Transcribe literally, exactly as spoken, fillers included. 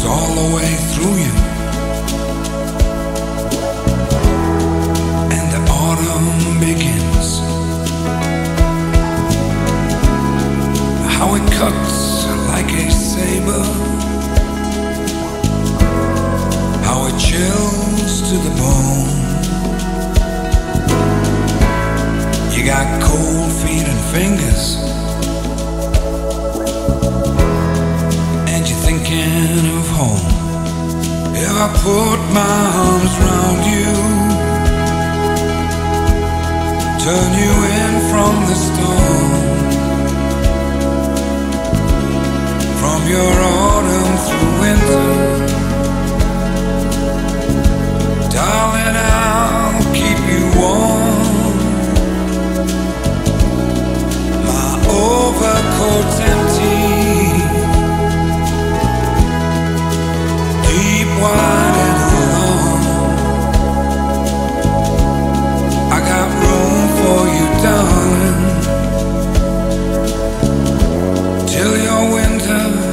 all the way through you. And the autumn begins. How it cuts like a saber, how it chills to the bone. You got cold feet and fingers, and you're thinking of home. If I put my arms around you, turn you in from the storm, from your autumn through winter, darling, I'll keep you warm. My overcoat's empty, deep, wide, and long. I got room for you, darling, till your winter